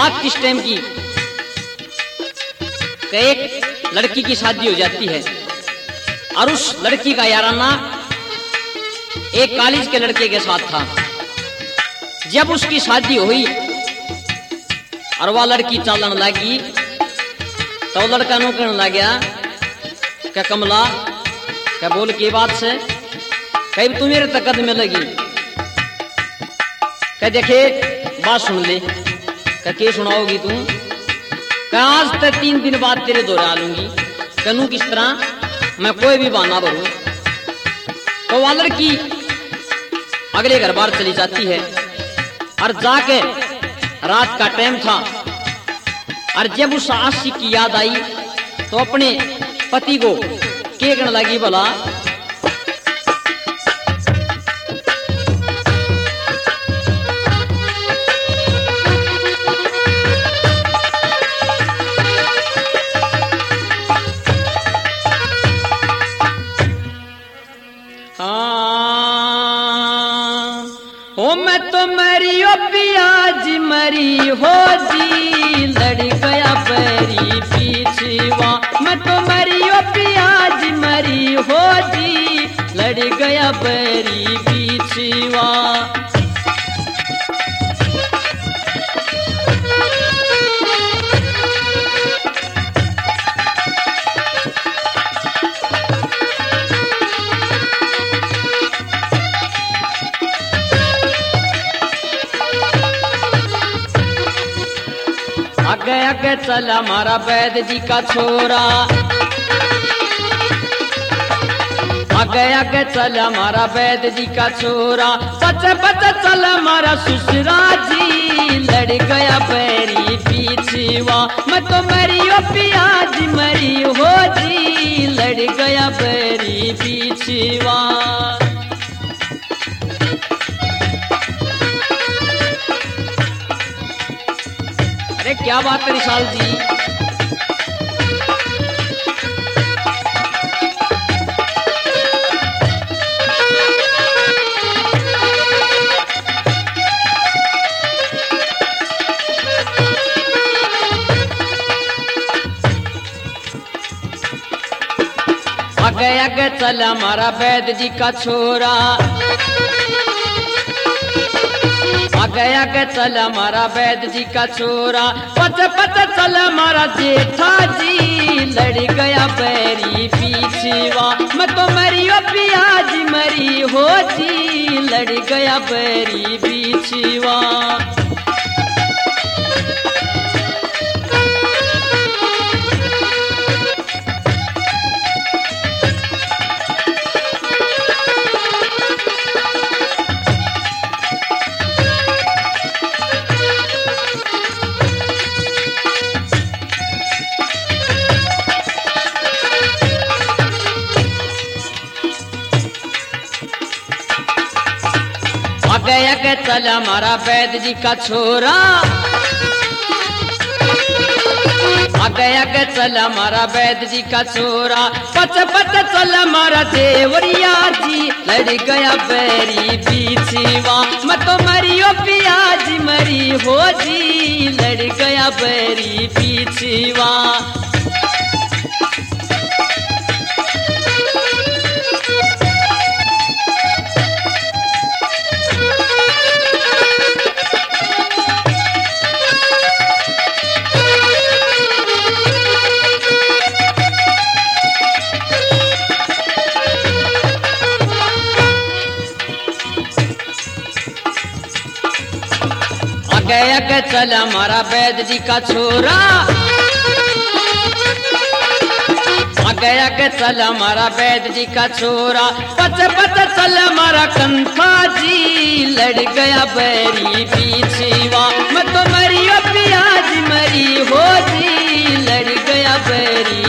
बात किस टाइम की, कि एक लड़की की शादी हो जाती है और उस लड़की का याराना एक कॉलेज के लड़के के साथ था। जब उसकी शादी हुई और वह लड़की चलन लगी तो लड़का नो कहने लग गया क्या कमला, क्या बोल की बात से, कहीं तू मेरे तकद में लगी, क्या देखे बात सुन ले, क्या सुनाओगी तू, क्या आज तक 3 दिन बाद तेरे दोहरा लूंगी, कनू किस तरह मैं कोई भी बहाना भरूं। तो वह लड़की अगले घर बार चली जाती है और जाके रात का टाइम था और जब उस आशिक की याद आई तो अपने पति को के कहने लगी, बोला मैं तो मरी ओ पिया जी मरी हो जी, लड़ गया बैरी पीछवा, मैं तो मरी ओ पिया जी मरी हो जी, लड़ गया बैरी पीछवा। आगे आगे चला मारा वैद जी का छोरा, आगे आगे चला मारा वैद जी का छोरा, पचे पचे चला मारा ससुरा जी, लड़ गया बैरी पीछवा, मैं तो मरी ओ पिया जी मरी हो जी, लड़ गया बैरी पीछवा। अरे क्या बात है विशाल जी, आगे आगे चला मारा वैद जी का छोरा, आगे आगे चला मारा वैद जी का छोरा, पचे पचे चला मारा जेठा जी, लड़ गया बैरी पीछवा, मैं तो मरी ओ पिया जी मरी हो जी, लड़ गया बैरी पीछवा। आगे आगे चला मारा वैद जी का छोरा, आगे आगे चला मारा वैद जी का छोरा, पचे पचे चला मारा देवरिया जी, लड़ गया बैरी पीछवा, मैं तो मरी ओ पिया जी मरी हो जी, लड़ गया बैरी पीछवा। आगे आगे चला मारा वैद जी का छोरा, आगे आगे चला मारा वैद जी का छोरा, पचे पचे चला मारा कंथा जी, लड़ गया बैरी पीछवा, मैं तो मरी ओ पिया जी मरी हो जी, लड़ गया बैरी